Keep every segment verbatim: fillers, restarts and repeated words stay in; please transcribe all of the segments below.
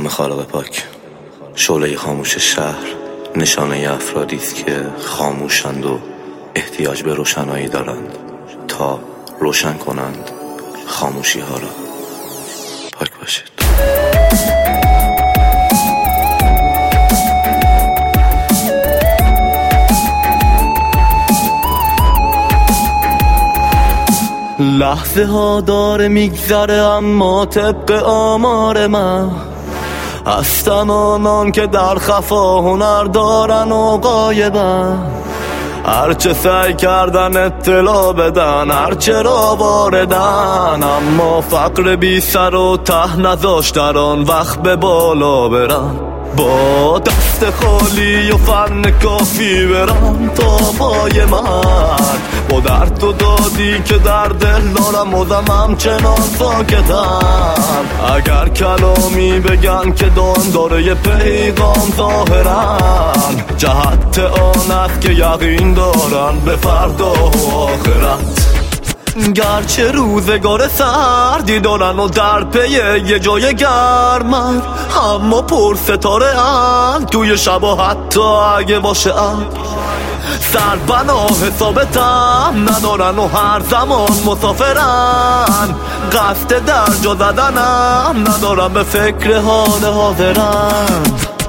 نام خالق پاک. شعله خاموش شهر نشانه افرادی است که خاموشند و احتیاج به روشنایی دارند تا روشن کنند خاموشی ها را. پاک باشید. لحظه ها داره میگذره اما طبق آمار من هستن آنان که در خفا هنر دارن و غایبن، هرچه سعی کردن اطلاع بدن هرچه را واردن، اما فقر بی سر و ته نذاشت در آن وقت به بالا برن، با دست خالی و فن کافی برم تا پای من، با درد و دادی که در دل دارم مدام همچنان ساکتم، اگر کلامی بگن که دان داره یه پیغام ظاهرن، جهت آن است که یقین دارن به فردا و آخرت، گرچه روزگار سردی دارن و در پی یه جای گرمن، اما پر ستاره هم توی شب و حتی اگه باشه ابر، سربنا حسابتم ندارن و هر زمان مسافرن، قصد در جا زدنم ندارن به فکر حال حاضرن.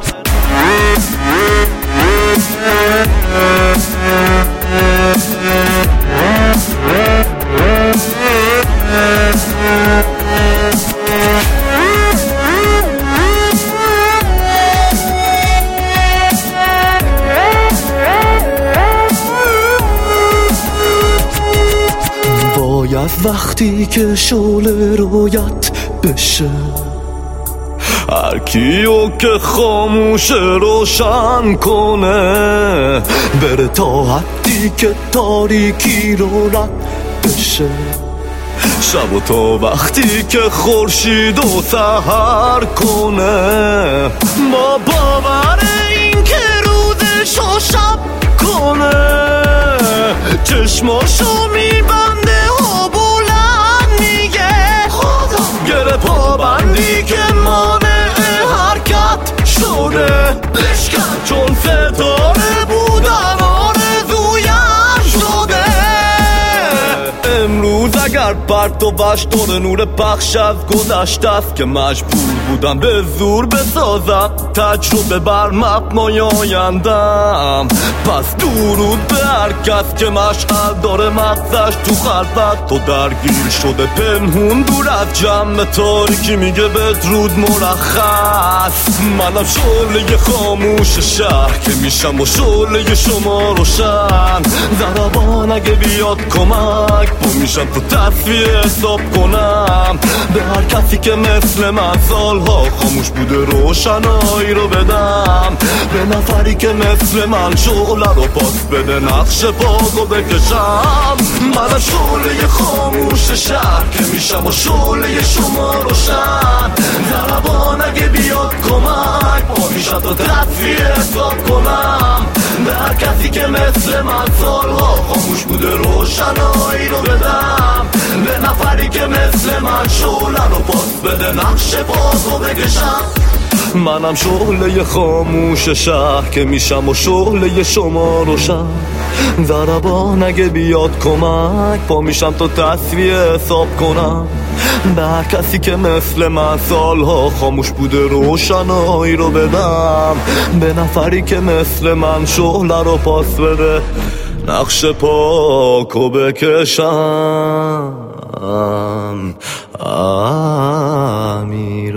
باید وقتی که شعله رویت بشه هر کیو که خاموش روشن کنه، بره تا حدی که تاریکی رو رد بشه، شب و تا وقتی که خورشید و سحر کنه، با باور این که روزشو شب کنه، چشماشو میبنده و بلند میگه خدا، گره پابندی که مانع حرکت شده بشکن، چون ستاره بودن آرزویم شده، امروز اگر پرت و بش دور نور پخش از گذشته است که مجبور بودم به زور بسازم تجربه بر مبنای آیندم، پس درود به هر کس که مشعل داره مغزش تو خلوت و درگیر شده پنهون دور از جمع تاریکی میگه بدرود مرخص، منم شعله خاموش شهر که میشم و شعله شما روشن، ضربان اگه بیاد کمک با میشم تو تصفیه حساب کنم، به هر کسی که مثل من سالها خاموش بوده روشنایی رو بدم، به نفری که مثل من شعله رو پاس بده نقش پاکو بکشم، من شعله خاموش شهر که میشم و شعله شما روشن، ضربان اگه بیاد کمک با میشم تو تصفیه حساب کنم، به هر کسی که مثل من سالها خاموش بوده روشنایی رو بدم، به نفری که مثل من شعله رو پاس بده نقش پاکو بکشم، منم شعله خاموش شهر که میشم و شعله شما روشن، ضربان اگه بیاد کمک پا میشم تو تصفیه حساب کنم، به هر کسی که مثل من سالها خاموش بوده روشنایی رو بدم، به نفری که مثل من شعله رو پاس بده نقش پاکو بکشم. امیر